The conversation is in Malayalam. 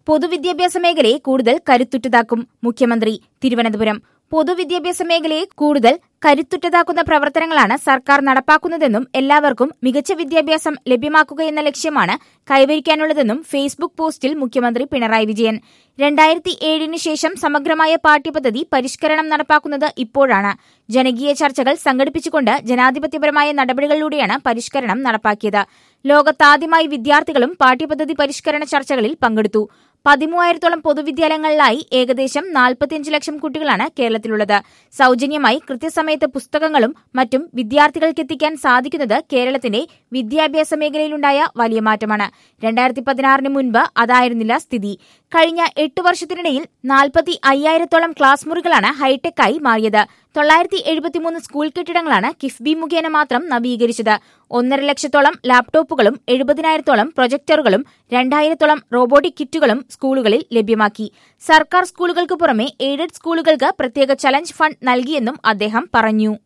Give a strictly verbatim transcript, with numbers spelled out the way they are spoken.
പൊതുവിദ്യാഭ്യാസ മേഖലയെ കൂടുതൽ കരുത്തുറ്റതാക്കും മുഖ്യമന്ത്രി. തിരുവനന്തപുരം. പൊതുവിദ്യാഭ്യാസ മേഖലയെ കൂടുതൽ കരുത്തുറ്റതാക്കുന്ന പ്രവർത്തനങ്ങളാണ് സർക്കാർ നടപ്പാക്കുന്നതെന്നും എല്ലാവർക്കും മികച്ച വിദ്യാഭ്യാസം ലഭ്യമാക്കുകയെന്ന ലക്ഷ്യമാണ് കൈവരിക്കാനുള്ളതെന്നും ഫേസ്ബുക്ക് പോസ്റ്റിൽ മുഖ്യമന്ത്രി പിണറായി വിജയൻ. രണ്ടായിരത്തി ഏഴിന് ശേഷം സമഗ്രമായ പാഠ്യപദ്ധതി പരിഷ്കരണം നടപ്പാക്കുന്നത് ഇപ്പോഴാണ്. ജനകീയ ചർച്ചകൾ സംഘടിപ്പിച്ചുകൊണ്ട് ജനാധിപത്യപരമായ നടപടികളിലൂടെയാണ് പരിഷ്കരണം നടപ്പാക്കിയത്. ലോകത്താദ്യമായി വിദ്യാർത്ഥികളും പാഠ്യപദ്ധതി പരിഷ്കരണ ചർച്ചകളിൽ പങ്കെടുത്തു. പതിമൂവായിരത്തോളം പൊതുവിദ്യാലയങ്ങളിലായി ഏകദേശം നാൽപ്പത്തിയഞ്ച് ലക്ഷം കുട്ടികളാണ് കേരളത്തിലുള്ളത്. സൗജന്യമായി കൃത്യസമയത്ത് പുസ്തകങ്ങളും മറ്റും വിദ്യാർത്ഥികൾക്കെത്തിക്കാൻ സാധിക്കുന്നത് കേരളത്തിന്റെ വിദ്യാഭ്യാസ മേഖലയിലുണ്ടായ വലിയ മാറ്റമാണ്. രണ്ടായിരത്തി പതിനാറിന് മുൻപ് അതായിരുന്നില്ല സ്ഥിതി. കഴിഞ്ഞ എട്ട് വർഷത്തിനിടയിൽ നാൽപ്പത്തി അയ്യായിരത്തോളം ക്ലാസ് മുറികളാണ് ഹൈടെക്കായി മാറിയത്. തൊള്ളായിരത്തി എഴുപത്തിമൂന്ന് സ്കൂൾ കെട്ടിടങ്ങളാണ് കിഫ്ബി മുഖേന മാത്രം നവീകരിച്ചത്. ഒന്നര ലക്ഷത്തോളം ലാപ്ടോപ്പുകളും എഴുപതിനായിരത്തോളം പ്രൊജക്ടറുകളും രണ്ടായിരത്തോളം റോബോട്ടിക് കിറ്റുകളും സ്കൂളുകളിൽ ലഭ്യമാക്കി. സർക്കാർ സ്കൂളുകൾക്ക് പുറമെ എയ്ഡഡ് സ്കൂളുകൾക്ക് പ്രത്യേക ചലഞ്ച് ഫണ്ട് നൽകിയെന്നും അദ്ദേഹം പറഞ്ഞു.